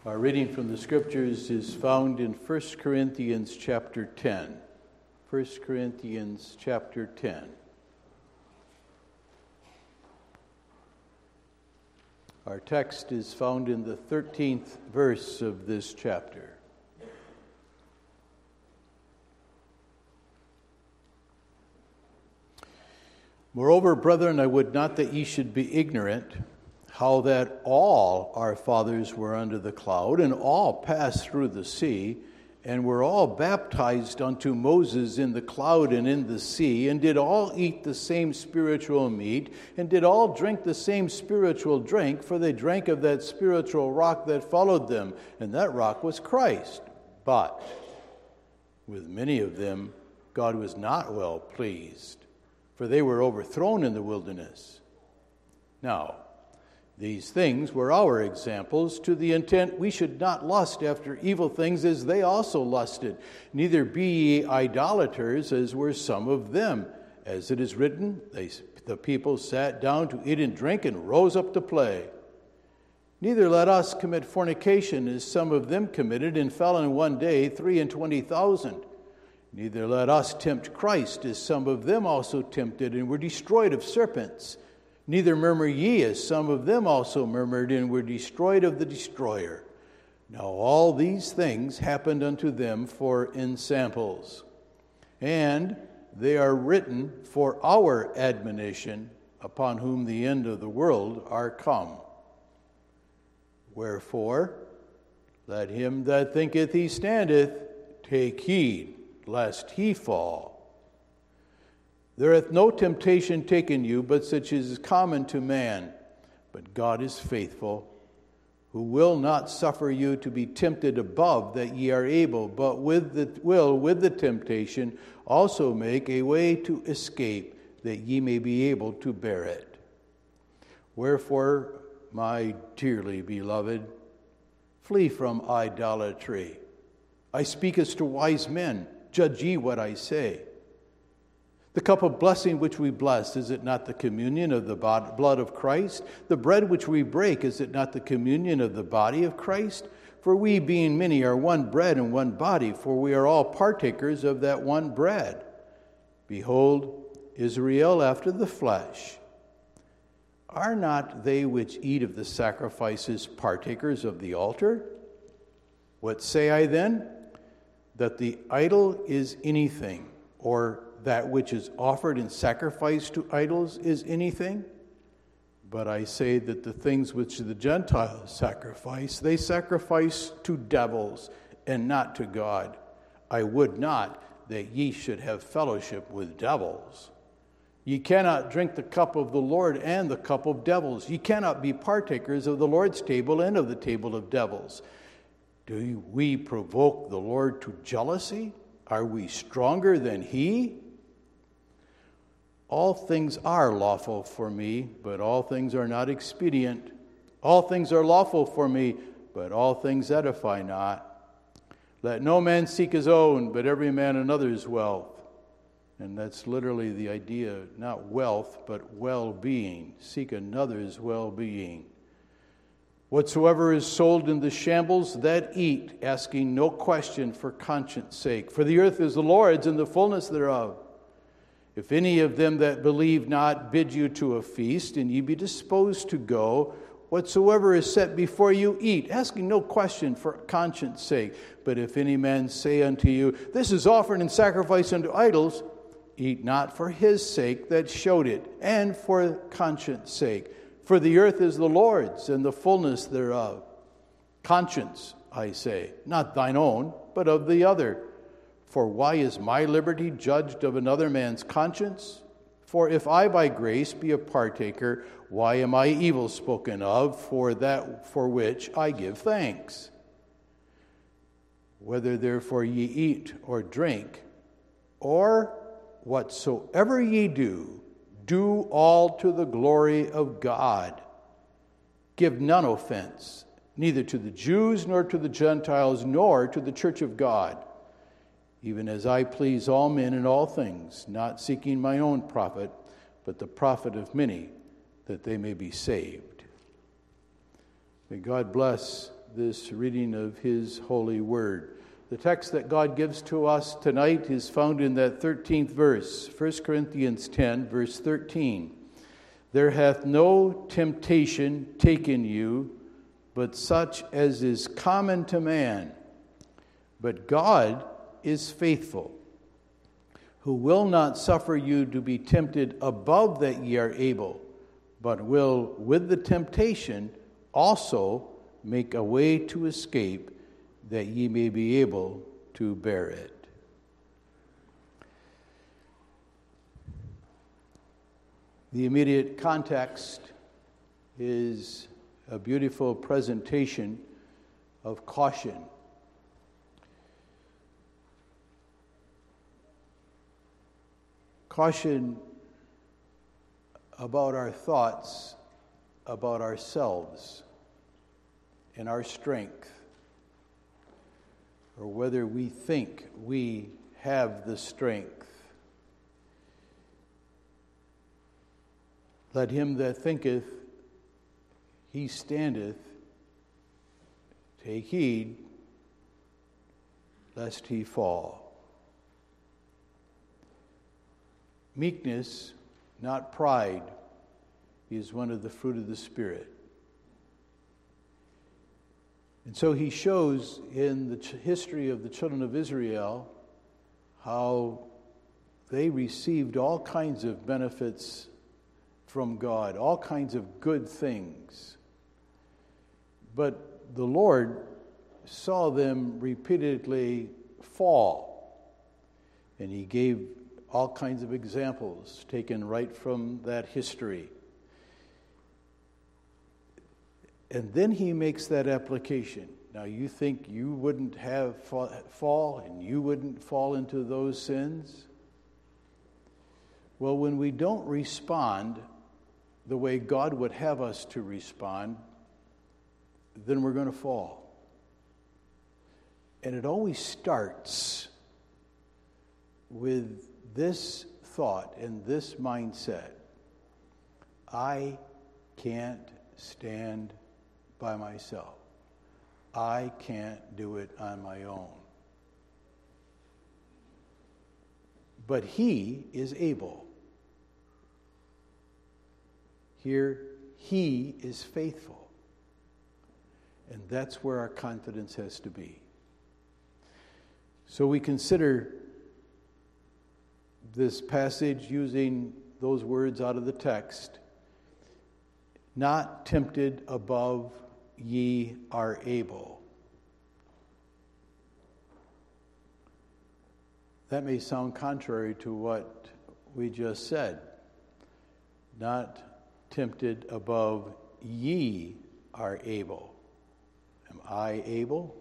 Our reading from the Scriptures is found in 1 Corinthians chapter 10. 1 Corinthians chapter 10. Our text is found in the 13th verse of this chapter. Moreover, brethren, I would not that ye should be ignorant, how that all our fathers were under the cloud, and all passed through the sea, and were all baptized unto Moses in the cloud and in the sea, and did all eat the same spiritual meat, and did all drink the same spiritual drink, for they drank of that spiritual rock that followed them, and that rock was Christ. But with many of them God was not well pleased, for they were overthrown in the wilderness. Now, these things were our examples, to the intent we should not lust after evil things as they also lusted. Neither be ye idolaters, as were some of them. As it is written, the people sat down to eat and drink and rose up to play. Neither let us commit fornication, as some of them committed, and fell in one day 23,000. Neither let us tempt Christ, as some of them also tempted, and were destroyed of serpents. Neither murmur ye, as some of them also murmured, and were destroyed of the destroyer. Now all these things happened unto them for ensamples, and they are written for our admonition, upon whom the end of the world are come. Wherefore, let him that thinketh he standeth take heed, lest he fall. There hath no temptation taken you, but such as is common to man. But God is faithful, who will not suffer you to be tempted above that ye are able, but with the temptation also make a way to escape, that ye may be able to bear it. Wherefore, my dearly beloved, flee from idolatry. I speak as to wise men. Judge ye what I say. The cup of blessing which we bless, is it not the communion of the blood of Christ? The bread which we break, is it not the communion of the body of Christ? For we, being many, are one bread and one body, for we are all partakers of that one bread. Behold, Israel after the flesh. Are not they which eat of the sacrifices partakers of the altar? What say I then? That the idol is anything, or that which is offered in sacrifice to idols is anything? But I say that the things which the Gentiles sacrifice, they sacrifice to devils and not to God. I would not that ye should have fellowship with devils. Ye cannot drink the cup of the Lord and the cup of devils. Ye cannot be partakers of the Lord's table and of the table of devils. Do we provoke the Lord to jealousy? Are we stronger than he? All things are lawful for me, but all things are not expedient. All things are lawful for me, but all things edify not. Let no man seek his own, but every man another's wealth. And that's literally the idea, not wealth, but well-being. Seek another's well-being. Whatsoever is sold in the shambles, that eat, asking no question for conscience sake. For the earth is the Lord's, and the fullness thereof. If any of them that believe not bid you to a feast, and ye be disposed to go, whatsoever is set before you, eat, asking no question for conscience sake. But if any man say unto you, this is offered in sacrifice unto idols, eat not for his sake that showed it, and for conscience sake. For the earth is the Lord's, and the fullness thereof. Conscience, I say, not thine own, but of the other. For why is my liberty judged of another man's conscience? For if I by grace be a partaker, why am I evil spoken of for that for which I give thanks? Whether therefore ye eat or drink, or whatsoever ye do, do all to the glory of God. Give none offense, neither to the Jews nor to the Gentiles, nor to the church of God. Even as I please all men in all things, not seeking my own profit, but the profit of many, that they may be saved. May God bless this reading of His holy word. The text that God gives to us tonight is found in that 13th verse, 1 Corinthians 10, verse 13. There hath no temptation taken you, but such as is common to man. But God is faithful, who will not suffer you to be tempted above that ye are able, but will with the temptation also make a way to escape, that ye may be able to bear it. The immediate context is a beautiful presentation of caution. Caution about our thoughts, about ourselves and our strength, or whether we think we have the strength. Let him that thinketh he standeth take heed lest he fall. Meekness, not pride, is one of the fruit of the Spirit. And so he shows in the history of the children of Israel how they received all kinds of benefits from God, all kinds of good things. But the Lord saw them repeatedly fall, and he gave all kinds of examples taken right from that history. And then he makes that application. Now, you think you wouldn't have fall and you wouldn't fall into those sins? Well, when we don't respond the way God would have us to respond, then we're going to fall. And it always starts with this thought and this mindset: I can't stand by myself. I can't do it on my own. But he is able. Here, he is faithful. And that's where our confidence has to be. So we consider this passage using those words out of the text. Not tempted above ye are able. That may sound contrary to what we just said. Not tempted above ye are able. Am I able?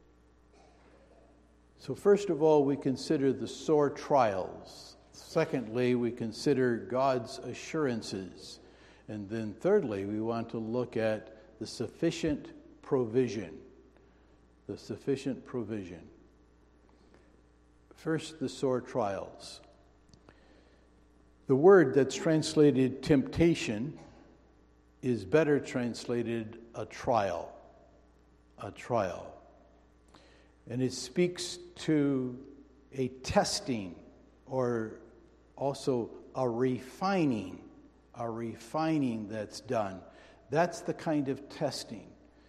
So first of all, we consider the sore trials. Secondly, we consider God's assurances. And then thirdly, we want to look at the sufficient provision. The sufficient provision. First, the sore trials. The word that's translated temptation is better translated a trial. A trial. And it speaks to a testing, or also a refining that's done. That's the kind of testing.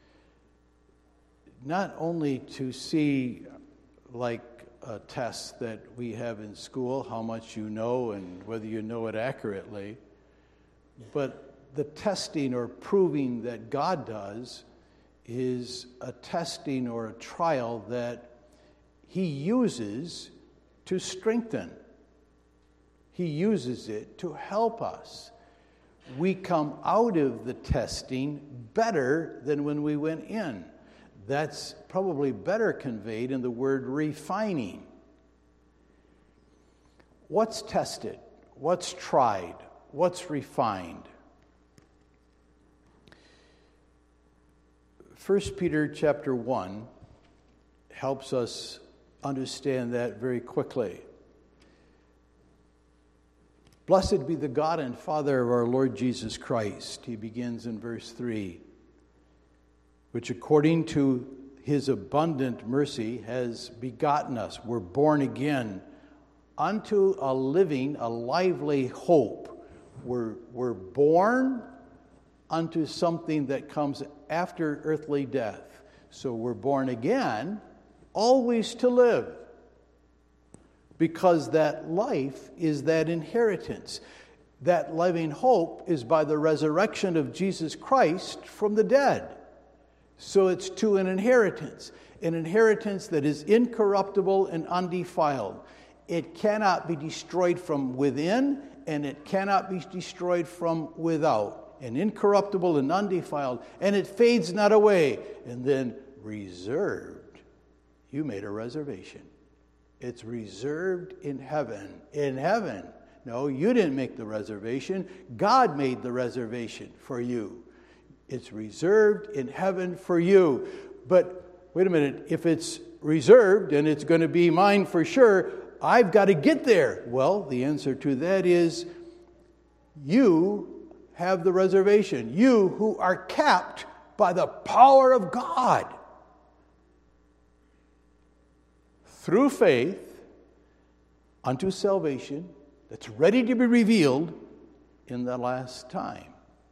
Not only to see, like a test that we have in school, how much you know and whether you know it accurately, but the testing or proving that God does is a testing or a trial that he uses to strengthen. He uses it to help us. We come out of the testing better than when we went in. That's probably better conveyed in the word refining. What's tested? What's tried? What's refined? 1 Peter chapter 1 helps us understand that very quickly. Blessed be the God and Father of our Lord Jesus Christ. He begins in verse 3. which according to his abundant mercy has begotten us. We're born again unto a living, a lively hope. We're born unto something that comes after earthly death. So we're born again, always to live. Because that life is that inheritance. That living hope is by the resurrection of Jesus Christ from the dead. So it's to an inheritance that is incorruptible and undefiled. It cannot be destroyed from within, and it cannot be destroyed from without. And incorruptible and undefiled, and it fades not away. And then reserved. You made a reservation. It's reserved in heaven. In heaven. No, you didn't make the reservation. God made the reservation for you. It's reserved in heaven for you. But wait a minute, if it's reserved and it's going to be mine for sure, I've got to get there. Well, the answer to that is you have the reservation. You who are capped by the power of God. Through faith unto salvation that's ready to be revealed in the last time,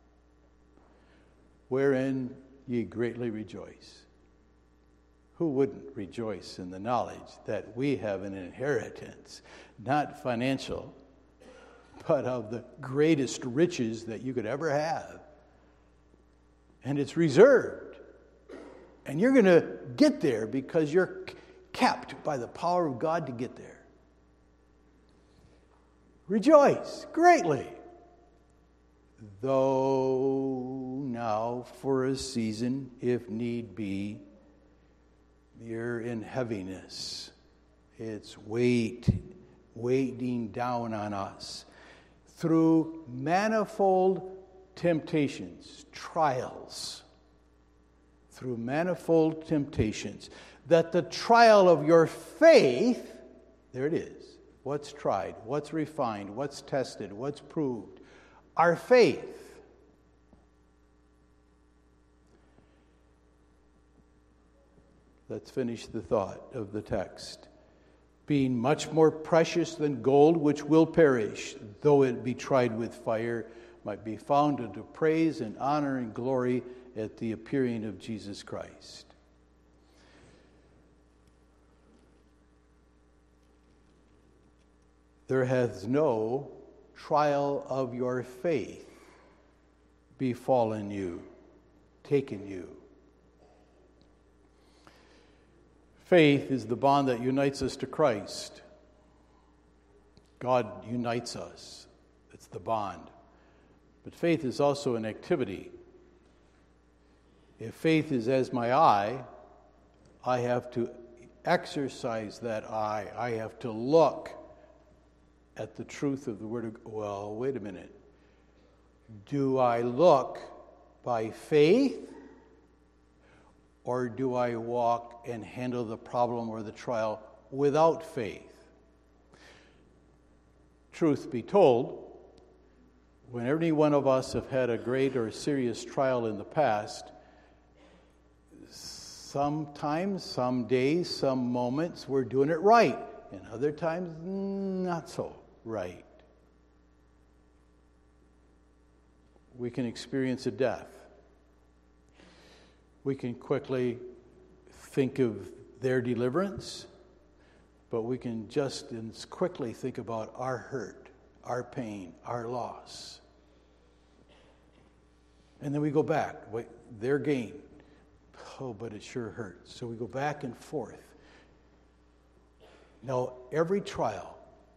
wherein ye greatly rejoice. Who wouldn't rejoice in the knowledge that we have an inheritance, not financial, but of the greatest riches that you could ever have? And it's reserved. And you're going to get there because you're kept by the power of God to get there. Rejoice greatly, though now for a season, if need be, you're in heaviness. It's weighting down on us through manifold temptations, trials, through manifold temptations, that the trial of your faith, there it is, what's tried, what's refined, what's tested, what's proved, our faith. Let's finish the thought of the text. Being much more precious than gold, which will perish, though it be tried with fire, might be found unto praise and honor and glory at the appearing of Jesus Christ. There hath no trial of your faith befallen you, taken you. Faith is the bond that unites us to Christ. God unites us. It's the bond. But faith is also an activity. If faith is as my eye, I have to exercise that eye. I have to look at the truth of the Word of God. Well, wait a minute. Do I look by faith, or do I walk and handle the problem or the trial without faith? Truth be told, when any one of us have had a great or serious trial in the past, sometimes, some days, some moments, we're doing it right, and other times, not so right. We can experience a death. We can quickly think of their deliverance, but we can just as quickly think about our hurt, our pain, our loss. And then we go back. Wait, their gain. Oh, but it sure hurts. So we go back and forth. Now, every trial,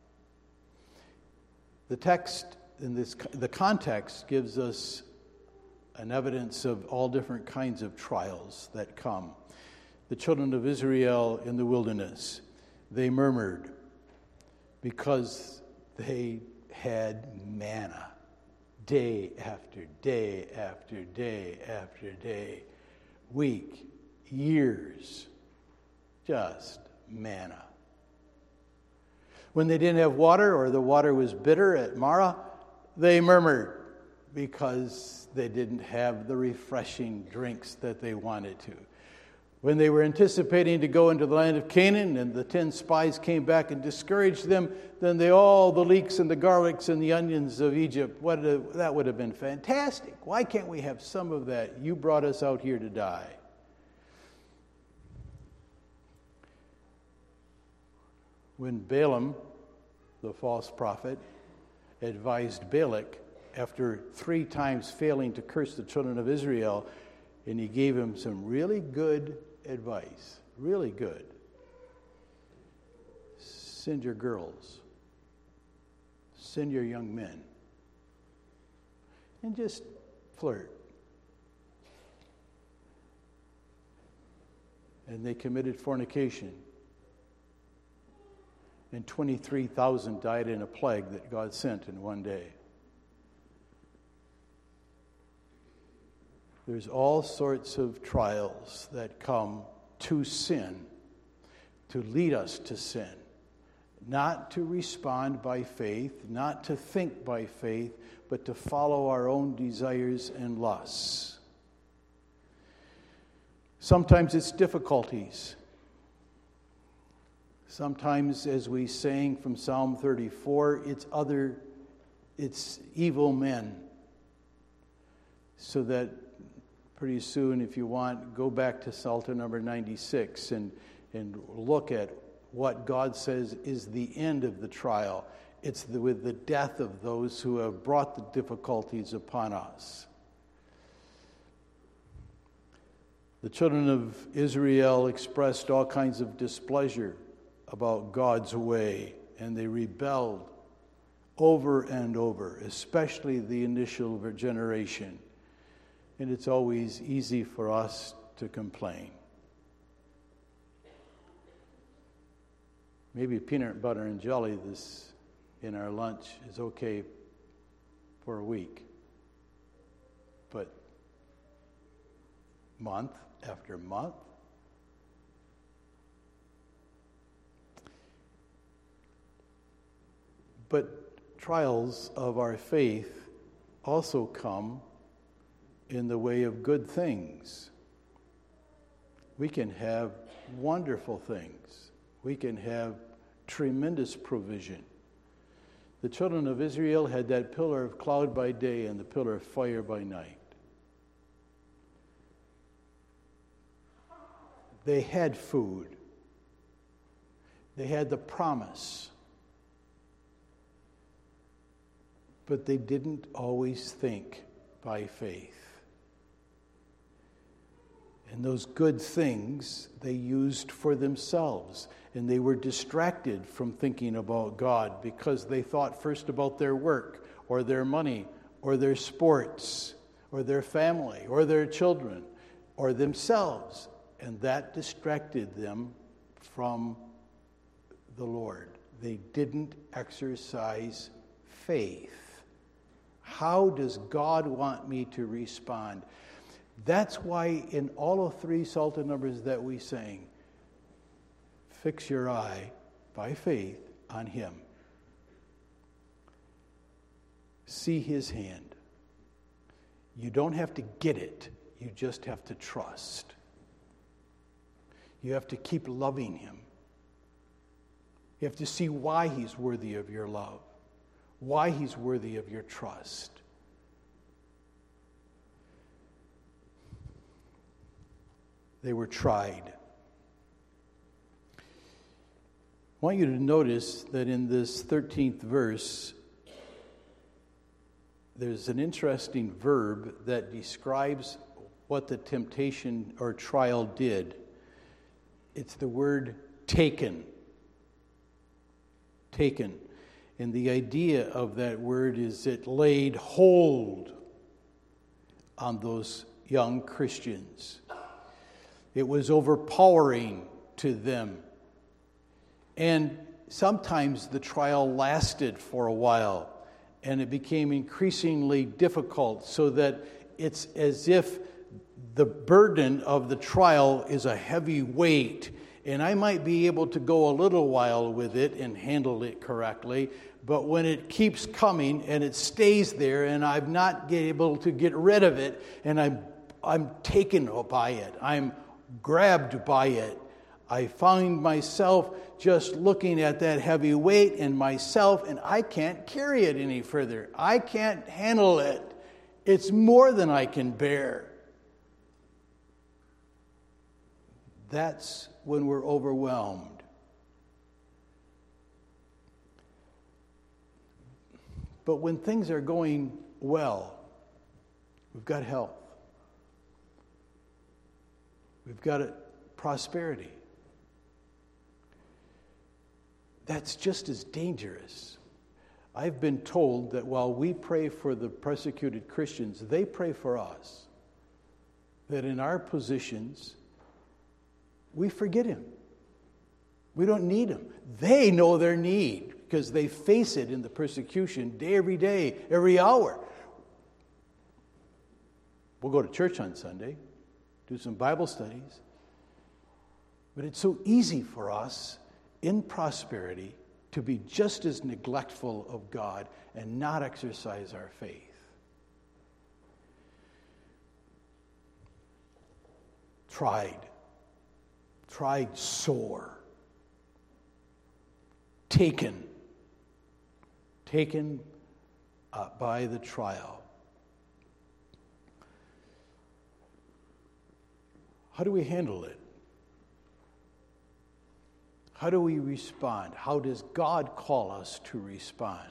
the text in this, the context gives us an evidence of all different kinds of trials that come. The children of Israel in the wilderness, they murmured because they had manna day after day after day after day, week, years, just manna. When they didn't have water or the water was bitter at Marah, they murmured because they didn't have the refreshing drinks that they wanted to. When they were anticipating to go into the land of Canaan and the 10 spies came back and discouraged them, then all the leeks and the garlics and the onions of Egypt, that would have been fantastic. Why can't we have some of that? You brought us out here to die. When Balaam, the false prophet, advised Balak after 3 times failing to curse the children of Israel, and he gave him some really good advice, really good. Send your girls, send your young men, and just flirt. And they committed fornication. And 23,000 died in a plague that God sent in one day. There's all sorts of trials that come to sin, to lead us to sin, not to respond by faith, not to think by faith, but to follow our own desires and lusts. Sometimes it's difficulties. Sometimes, as we sang from Psalm 34, it's evil men. So that pretty soon, if you want, go back to Psalter number 96 and look at what God says is the end of the trial. It's with the death of those who have brought the difficulties upon us. The children of Israel expressed all kinds of displeasure about God's way, and they rebelled over and over, especially the initial generation. And it's always easy for us to complain. Maybe peanut butter and jelly in our lunch is okay for a week. But month after month, but trials of our faith also come in the way of good things. We can have wonderful things. We can have tremendous provision. The children of Israel had that pillar of cloud by day and the pillar of fire by night. They had food. They had the promise. But they didn't always think by faith. And those good things they used for themselves. And they were distracted from thinking about God because they thought first about their work or their money or their sports or their family or their children or themselves. And that distracted them from the Lord. They didn't exercise faith. How does God want me to respond? That's why in all of 3 Psalter numbers that we sang, fix your eye by faith on Him. See His hand. You don't have to get it. You just have to trust. You have to keep loving Him. You have to see why He's worthy of your love, why He's worthy of your trust. They were tried. I want you to notice that in this 13th verse, there's an interesting verb that describes what the temptation or trial did. It's the word taken. Taken. And the idea of that word is it laid hold on those young Christians. It was overpowering to them. And sometimes the trial lasted for a while, and it became increasingly difficult, so that it's as if the burden of the trial is a heavy weight, and I might be able to go a little while with it and handle it correctly, But when it keeps coming and it stays there and I'm not able to get rid of it and I'm taken by it, I'm grabbed by it, I find myself just looking at that heavy weight in myself and I can't carry it any further. I can't handle it. It's more than I can bear. That's when we're overwhelmed. But when things are going well, we've got health. We've got prosperity. That's just as dangerous. I've been told that while we pray for the persecuted Christians, they pray for us. That in our positions, we forget Him. We don't need Him. They know their need because they face it in the persecution every day, every hour. We'll go to church on Sunday, do some Bible studies. But it's so easy for us in prosperity to be just as neglectful of God and not exercise our faith. Tried sore, taken by the trial. How do we handle it? How do we respond? How does God call us to respond?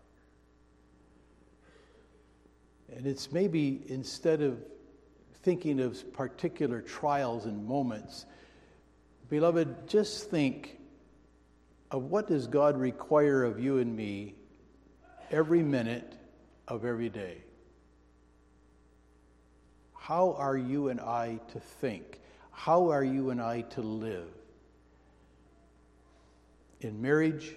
And it's maybe instead of thinking of particular trials and moments, beloved, just think of what does God require of you and me every minute of every day. How are you and I to think? How are you and I to live? In marriage,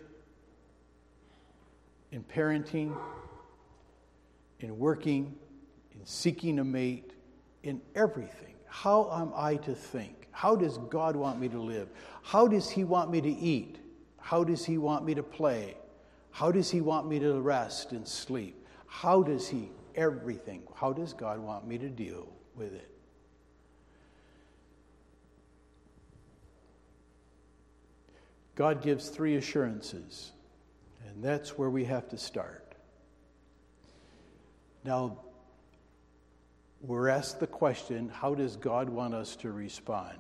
in parenting, in working, in seeking a mate, in everything. How am I to think? How does God want me to live? How does He want me to eat? How does He want me to play? How does He want me to rest and sleep? How does everything? How does God want me to deal with it? God gives 3 assurances, and that's where we have to start. Now, we're asked the question, how does God want us to respond?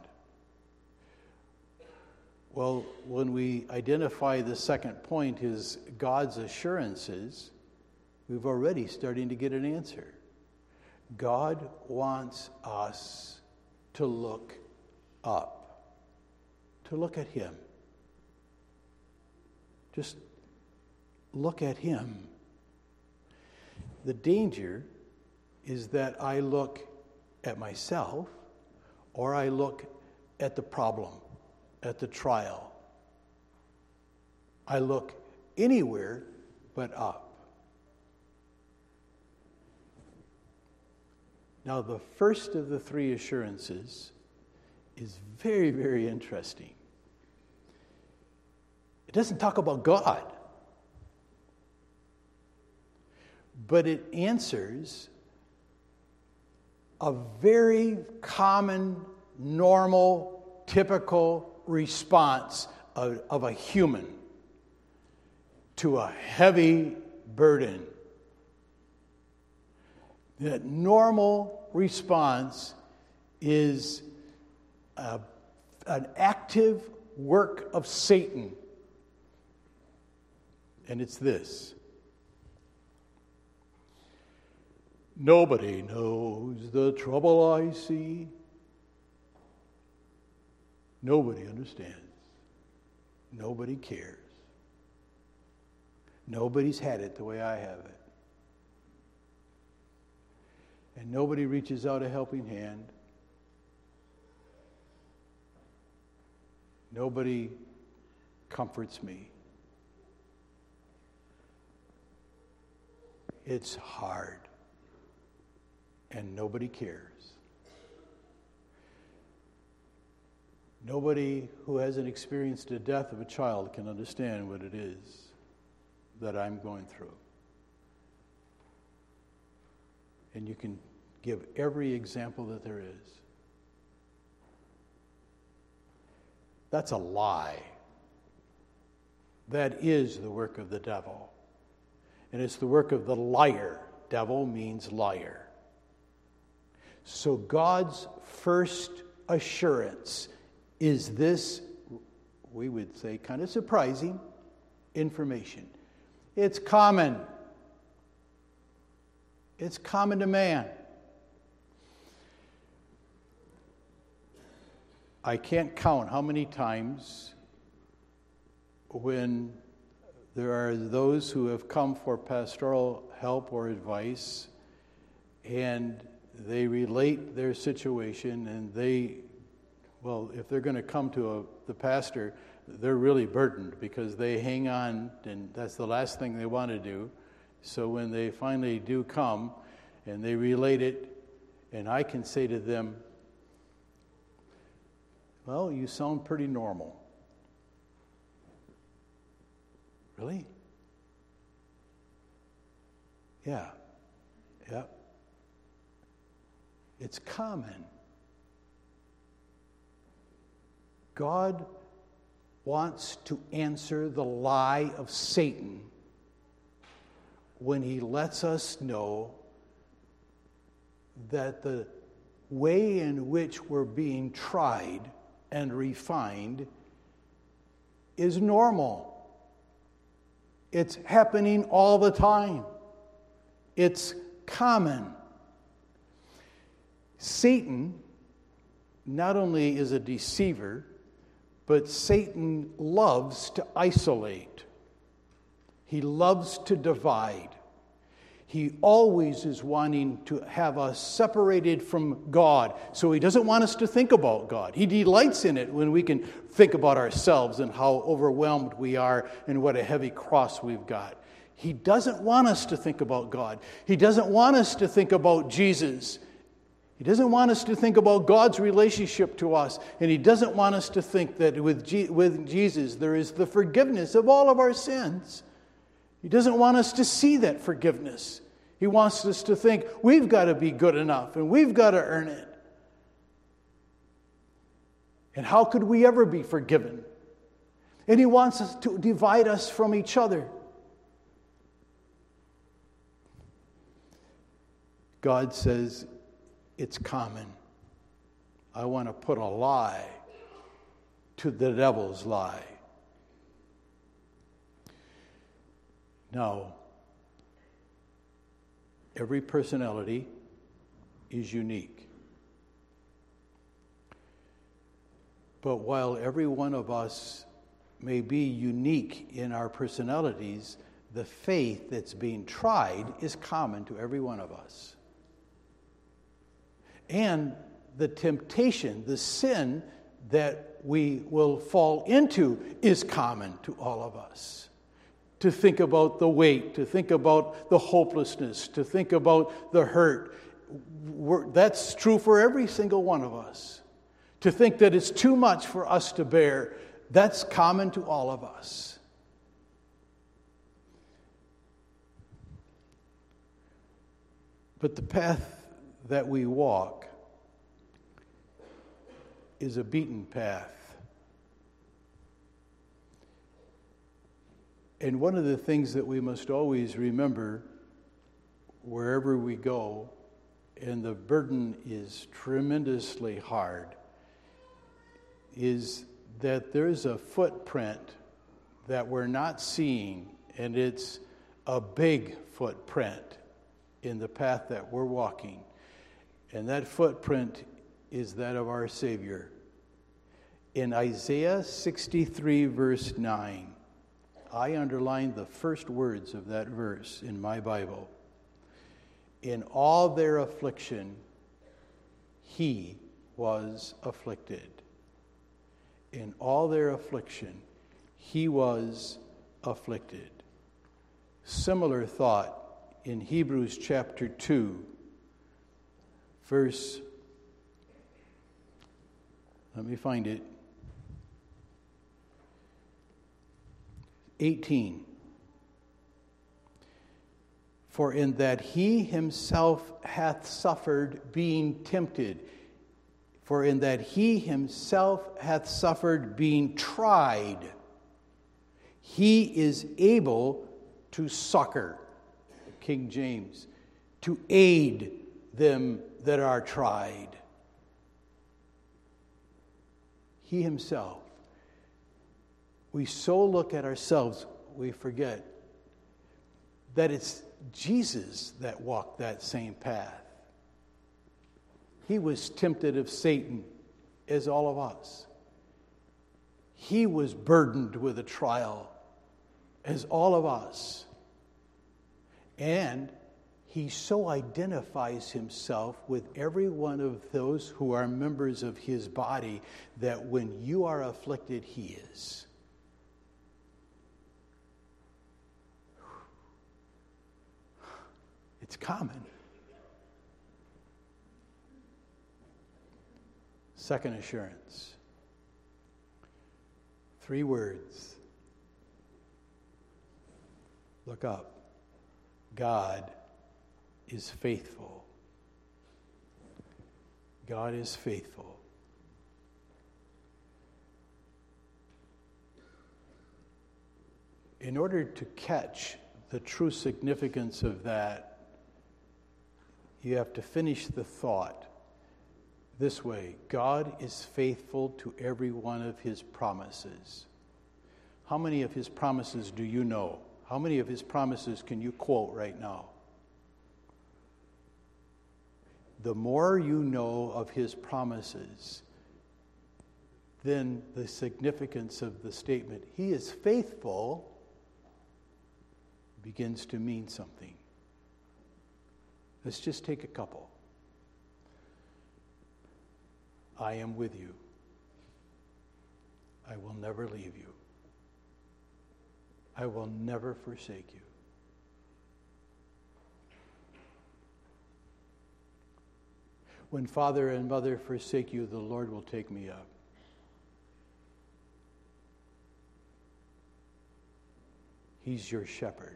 Well, when we identify the second point is God's assurances, we've already starting to get an answer. God wants us to look up, to look at Him. Just look at Him. The danger is that I look at myself or I look at the problem, at the trial. I look anywhere but up. Now, the first of the 3 assurances is very, very interesting. It doesn't talk about God, but it answers a very common, normal, typical response of a human to a heavy burden. That normal response is an active work of Satan. And it's this. Nobody knows the trouble I see. Nobody understands. Nobody cares. Nobody's had it the way I have it. And nobody reaches out a helping hand. Nobody comforts me. It's hard. And nobody cares. Nobody who hasn't experienced the death of a child can understand what it is. that I'm going through. And you can give every example that there is. That's a lie. That is the work of the devil. And it's the work of the liar. Devil means liar. So God's first assurance is this, we would say, kind of surprising information. It's common. It's common to man. I can't count how many times when there are those who have come for pastoral help or advice, and they relate their situation, and if they're going to come to the pastor, they're really burdened because they hang on, and that's the last thing they want to do. So when they finally do come and they relate it, and I can say to them, well, you sound pretty normal. Really? Yeah. It's common. God wants to answer the lie of Satan when he lets us know that the way in which we're being tried and refined is normal. It's happening all the time. It's common. Satan not only is a deceiver, but Satan loves to isolate. He loves to divide. He always is wanting to have us separated from God. So he doesn't want us to think about God. He delights in it when we can think about ourselves and how overwhelmed we are and what a heavy cross we've got. He doesn't want us to think about God. He doesn't want us to think about Jesus. He doesn't want us to think about God's relationship to us. And he doesn't want us to think that with Jesus there is the forgiveness of all of our sins. He doesn't want us to see that forgiveness. He wants us to think we've got to be good enough and we've got to earn it. And how could we ever be forgiven? And he wants us to divide us from each other. God says, it's common. I want to put a lie to the devil's lie. Now, every personality is unique. But while every one of us may be unique in our personalities, the faith that's being tried is common to every one of us. And the temptation, the sin that we will fall into is common to all of us. To think about the weight, to think about the hopelessness, to think about the hurt. That's true for every single one of us. To think that it's too much for us to bear, that's common to all of us. But the path that we walk is a beaten path. And one of the things that we must always remember wherever we go, and the burden is tremendously hard, is that there's a footprint that we're not seeing, and it's a big footprint in the path that we're walking. And that footprint is that of our Savior. In Isaiah 63, verse 9, I underlined the first words of that verse in my Bible. In all their affliction, he was afflicted. In all their affliction, he was afflicted. Similar thought in Hebrews chapter 2, verse, let me find it, 18. For in that he himself hath suffered being tempted, for in that he himself hath suffered being tried, he is able to succor, King James, to aid them that are tried. He himself. We so look at ourselves, we forget that it's Jesus that walked that same path. He was tempted of Satan as all of us. He was burdened with a trial as all of us. And he so identifies himself with every one of those who are members of his body that when you are afflicted, he is. It's common. Second assurance. 3 words. Look up. God is faithful. God is faithful. In order to catch the true significance of that, you have to finish the thought this way: God is faithful to every one of his promises. How many of his promises do you know? How many of his promises can you quote right now? The more you know of his promises, then the significance of the statement, he is faithful, begins to mean something. Let's just take a couple. I am with you. I will never leave you. I will never forsake you. When father and mother forsake you, the Lord will take me up. He's your shepherd.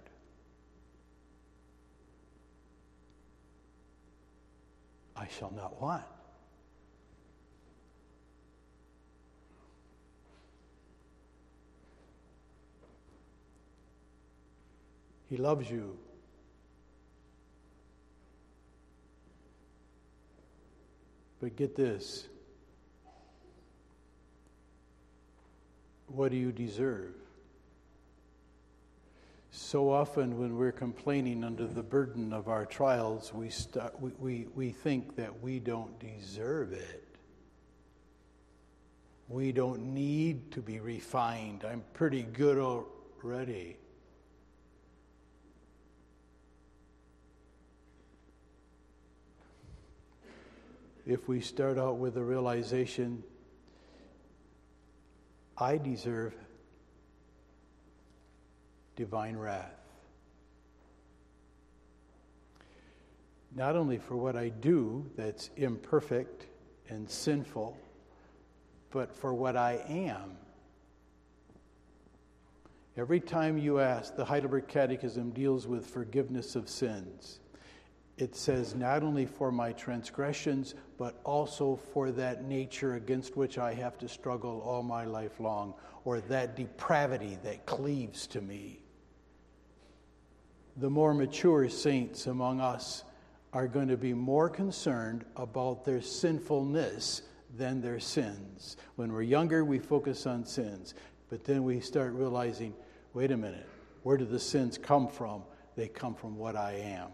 I shall not want. He loves you. But get this. What do you deserve? So often when we're complaining under the burden of our trials, we think that we don't deserve it. We don't need to be refined. I'm pretty good already. If we start out with the realization, I deserve divine wrath. Not only for what I do that's imperfect and sinful, but for what I am. Every time you ask, the Heidelberg Catechism deals with forgiveness of sins. It says not only for my transgressions, but also for that nature against which I have to struggle all my life long, or that depravity that cleaves to me. The more mature saints among us are going to be more concerned about their sinfulness than their sins. When we're younger, we focus on sins. But then we start realizing, wait a minute, where do the sins come from? They come from what I am.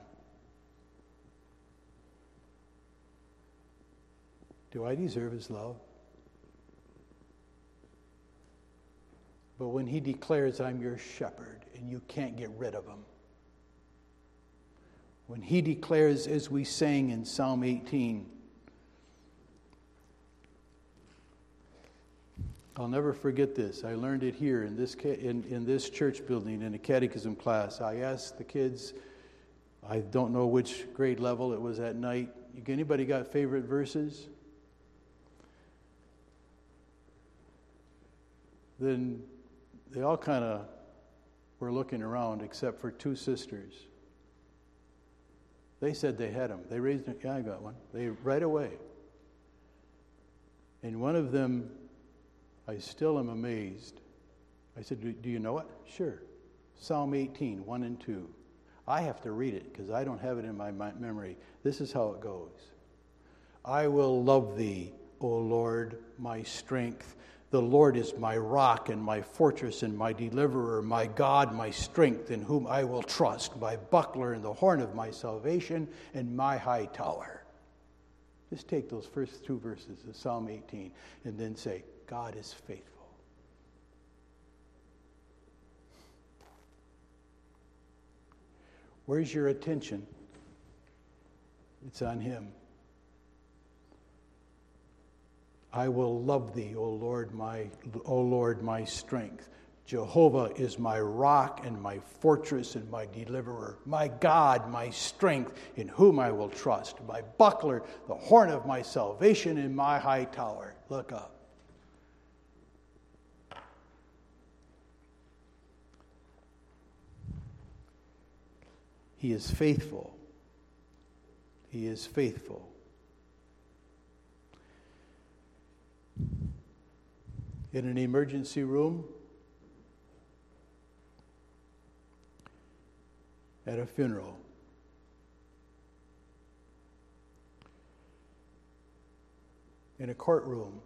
Do I deserve his love? But when he declares, I'm your shepherd, and you can't get rid of him. When he declares, as we sang in Psalm 18, I'll never forget this. I learned it here in this church building in a catechism class. I asked the kids, I don't know which grade level it was at night, anybody got favorite verses? Then they all kind of were looking around except for 2 sisters. They said they had them. They raised them. Yeah, I got one. They right away. And one of them, I still am amazed. I said, do you know it? Sure. Psalm 18, 1 and 2. I have to read it because I don't have it in my memory. This is how it goes. I will love thee, O Lord, my strength. The Lord is my rock and my fortress and my deliverer, my God, my strength, in whom I will trust, my buckler and the horn of my salvation and my high tower. Just take those first two verses of Psalm 18 and then say, God is faithful. Where's your attention? It's on him. I will love thee, O Lord, my strength. Jehovah is my rock and my fortress and my deliverer, my God, my strength, in whom I will trust, my buckler, the horn of my salvation, and my high tower. Look up. He is faithful. He is faithful. In an emergency room, at a funeral, in a courtroom,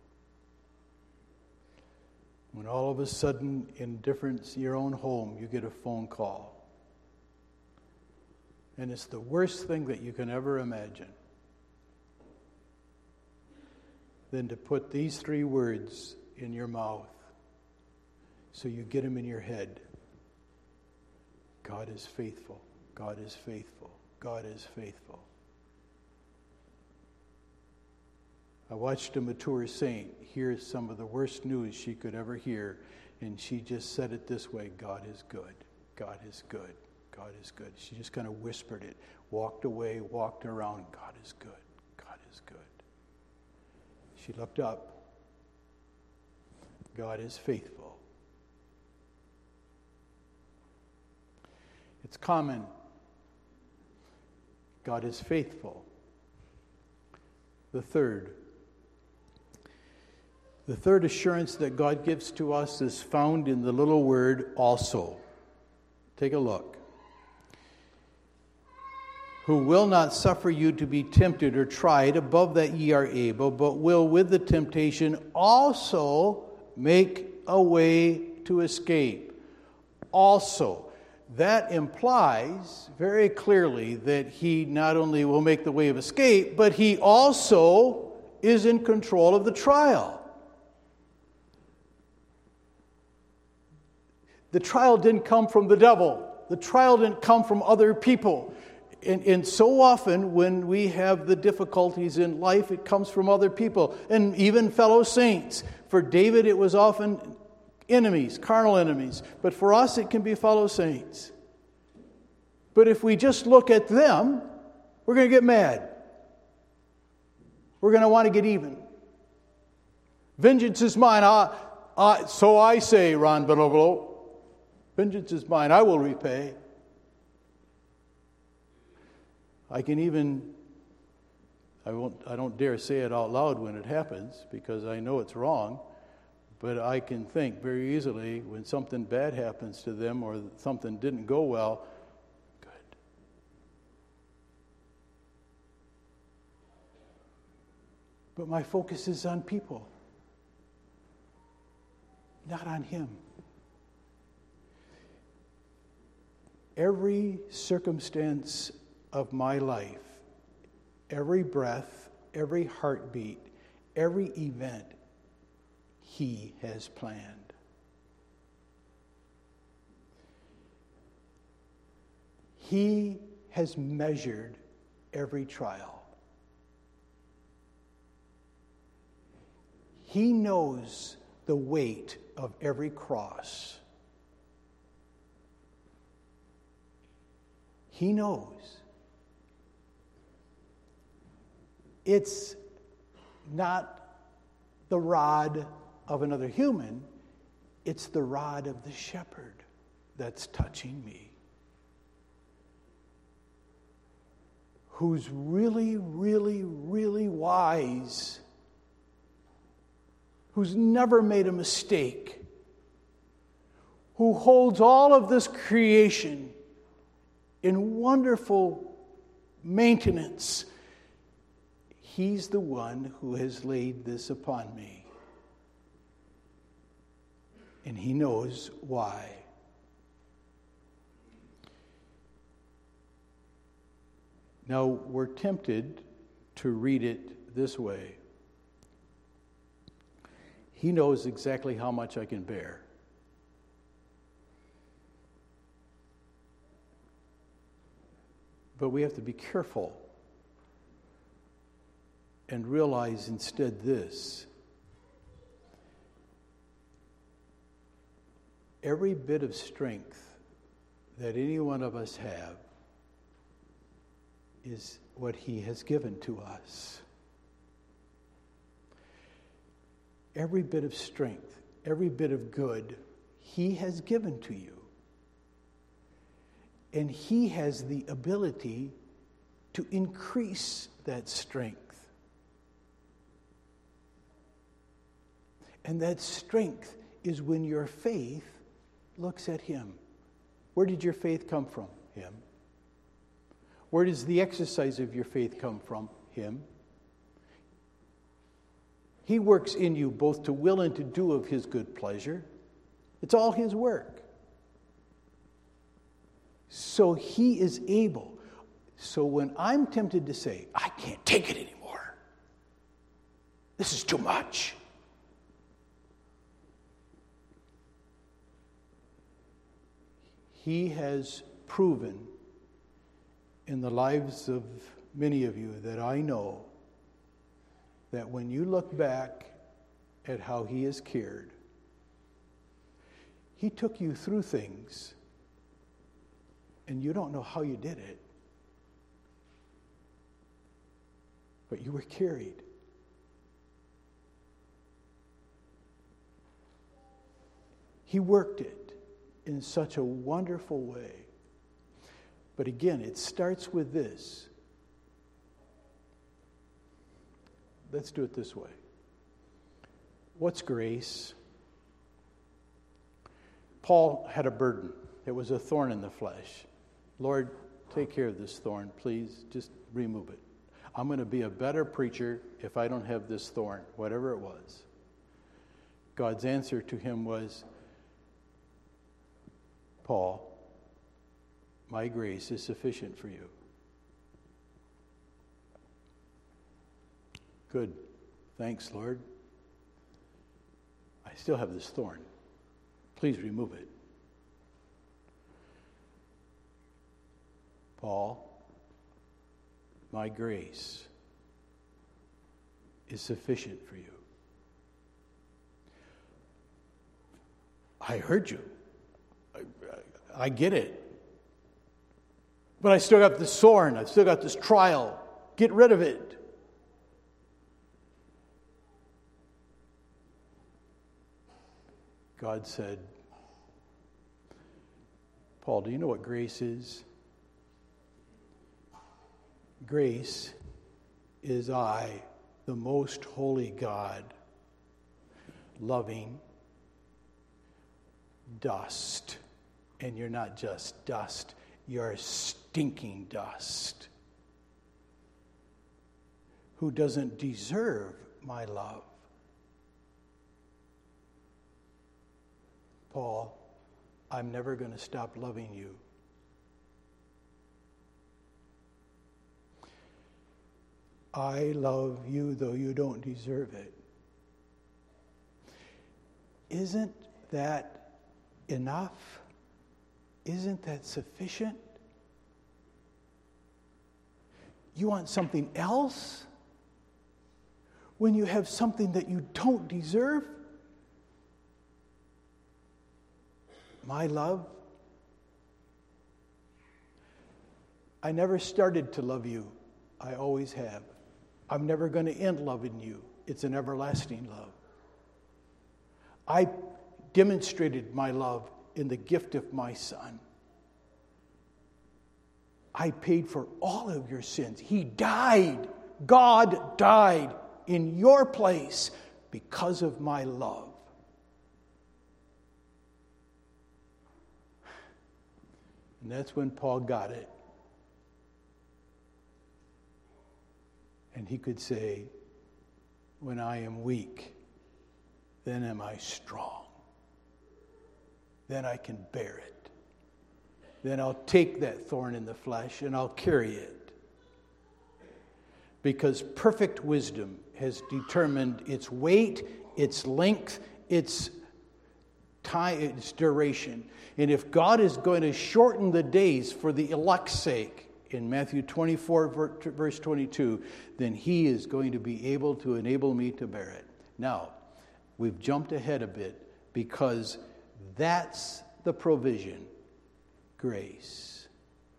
when all of a sudden, in your own home, you get a phone call. And it's the worst thing that you can ever imagine than to put these three words in your mouth so you get them in your head. God is faithful. God is faithful. God is faithful. I watched a mature saint hear some of the worst news she could ever hear, and she just said it this way: God is good. God is good. God is good. She just kind of whispered it, walked away, walked around. God is good. God is good. She looked up. God is faithful. It's common. God is faithful. The third assurance that God gives to us is found in the little word also. Take a look. Who will not suffer you to be tempted or tried above that ye are able, but will with the temptation also make a way to escape. Also, that implies very clearly that he not only will make the way of escape, but he also is in control of the trial. The trial didn't come from the devil. The trial didn't come from other people. And so often when we have the difficulties in life, it comes from other people and even fellow saints. For David, it was often enemies, carnal enemies. But for us, it can be fellow saints. But if we just look at them, we're going to get mad. We're going to want to get even. Vengeance is mine. So I say, Ron Benoglo. Vengeance is mine. I will repay. I don't dare say it out loud when it happens because I know it's wrong, but I can think very easily when something bad happens to them or something didn't go well, good. But my focus is on people, not on him. Every circumstance of my life, every breath, every heartbeat, every event, he has planned. He has measured every trial. He knows the weight of every cross. He knows. It's not the rod of another human, it's the rod of the shepherd that's touching me. who's really, really, really wise, who's never made a mistake, who holds all of this creation in wonderful maintenance, he's the one who has laid this upon me. And he knows why. Now, we're tempted to read it this way. He knows exactly how much I can bear. But we have to be careful and realize instead this. Every bit of strength that any one of us have is what he has given to us. Every bit of strength, every bit of good, he has given to you. And he has the ability to increase that strength. And that strength is when your faith looks at him. Where did your faith come from? Him. Where does the exercise of your faith come from? Him. He works in you both to will and to do of his good pleasure. It's all his work. So he is able. So when I'm tempted to say, I can't take it anymore, this is too much, he has proven in the lives of many of you that I know that when you look back at how he has cared, he took you through things and you don't know how you did it, but you were carried. He worked it in such a wonderful way. But again, it starts with this. Let's do it this way. What's grace? Paul had a burden. It was a thorn in the flesh. Lord, take care of this thorn, please. Just remove it. I'm going to be a better preacher if I don't have this thorn, whatever it was. God's answer to him was, Paul, my grace is sufficient for you. Good. Thanks, Lord. I still have this thorn. Please remove it. Paul, my grace is sufficient for you. I heard you. I get it. But I still got this thorn. I've still got this trial. Get rid of it. God said, Paul, do you know what grace is? Grace is I, the most holy God, loving dust. And you're not just dust, you're stinking dust. Who doesn't deserve my love. Paul, I'm never going to stop loving you. I love you though you don't deserve it. Isn't that enough? Isn't that sufficient? You want something else? When you have something that you don't deserve? My love? I never started to love you. I always have. I'm never going to end loving you. It's an everlasting love. I demonstrated my love in the gift of my Son. I paid for all of your sins. He died. God died in your place because of my love. And that's when Paul got it. And he could say, when I am weak, then am I strong. Then I can bear it. Then I'll take that thorn in the flesh and I'll carry it. Because perfect wisdom has determined its weight, its length, its time, its duration. And if God is going to shorten the days for the elect's sake, in Matthew 24, verse 22, then he is going to be able to enable me to bear it. Now, we've jumped ahead a bit because that's the provision, grace.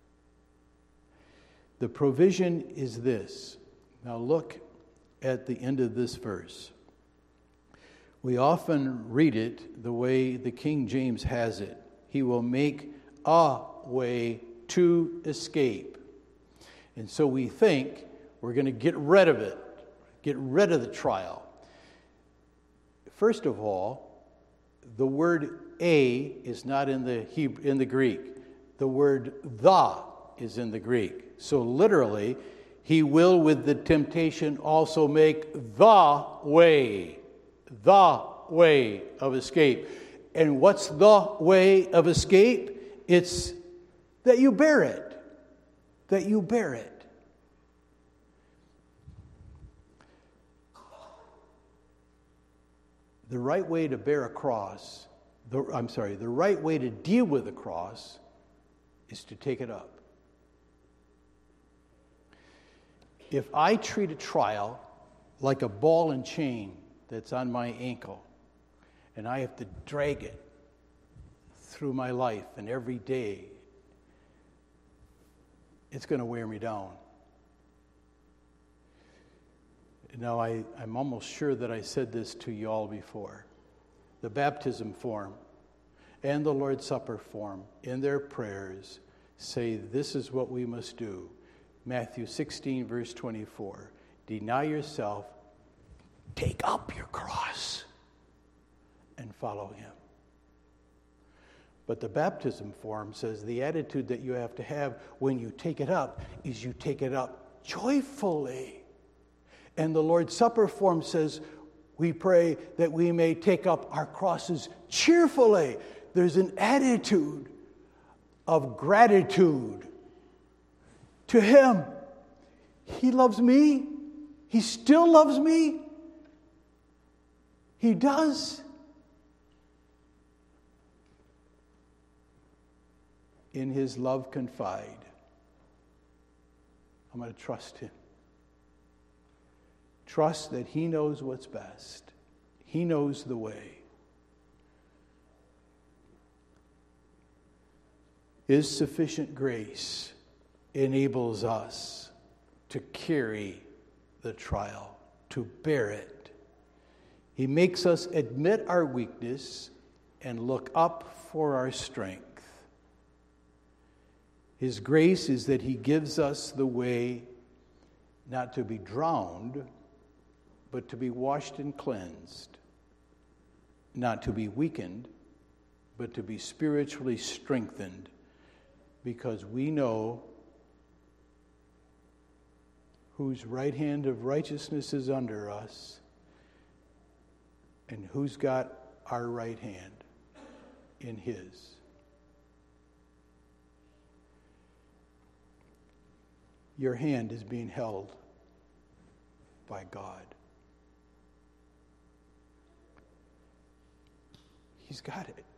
The provision is this. Now look at the end of this verse. We often read it the way the King James has it. He will make a way to escape. And so we think we're going to get rid of it, get rid of the trial. First of all, the word "a" is not in the Greek. The word "the" is in the Greek. So literally, he will with the temptation also make the way of escape. And what's the way of escape? It's that you bear it. That you bear it. The right way to bear a cross, the right way to deal with a cross is to take it up. If I treat a trial like a ball and chain that's on my ankle, and I have to drag it through my life and every day, it's going to wear me down. Now, I'm almost sure that I said this to you all before. The baptism form and the Lord's Supper form in their prayers say this is what we must do. Matthew 16, verse 24. Deny yourself, take up your cross, and follow him. But the baptism form says the attitude that you have to have when you take it up is you take it up joyfully. And the Lord's Supper form says we pray that we may take up our crosses cheerfully. There's an attitude of gratitude to him. He loves me. He still loves me. He does. In his love confide. I'm going to trust him. Trust that he knows what's best. He knows the way. His sufficient grace enables us to carry the trial, to bear it. He makes us admit our weakness and look up for our strength. His grace is that he gives us the way not to be drowned, but to be washed and cleansed. Not to be weakened, but to be spiritually strengthened, because we know whose right hand of righteousness is under us and who's got our right hand in his. Your hand is being held by God. He's got it.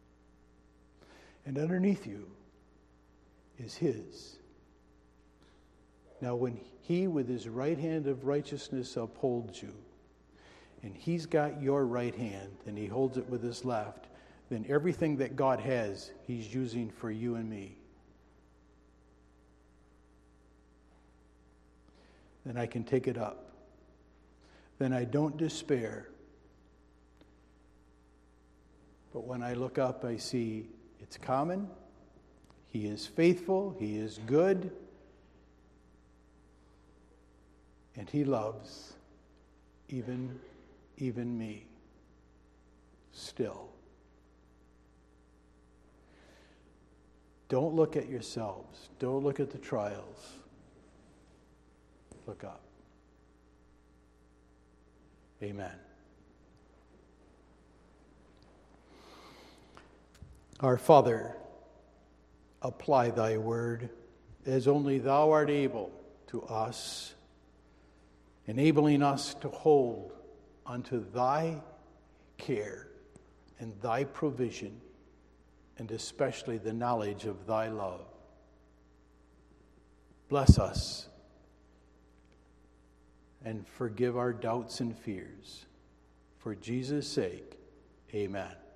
And underneath you is his. Now, when he, with his right hand of righteousness, upholds you, and he's got your right hand, and he holds it with his left, then everything that God has, he's using for you and me. Then I can take it up. Then I don't despair. But when I look up, I see it's common. He is faithful. He is good. And He loves even me still. Don't look at yourselves. Don't look at the trials. Look up. Amen. Our Father, apply thy word as only thou art able to us, enabling us to hold unto thy care and thy provision, and especially the knowledge of thy love. Bless us and forgive our doubts and fears. For Jesus' sake, amen.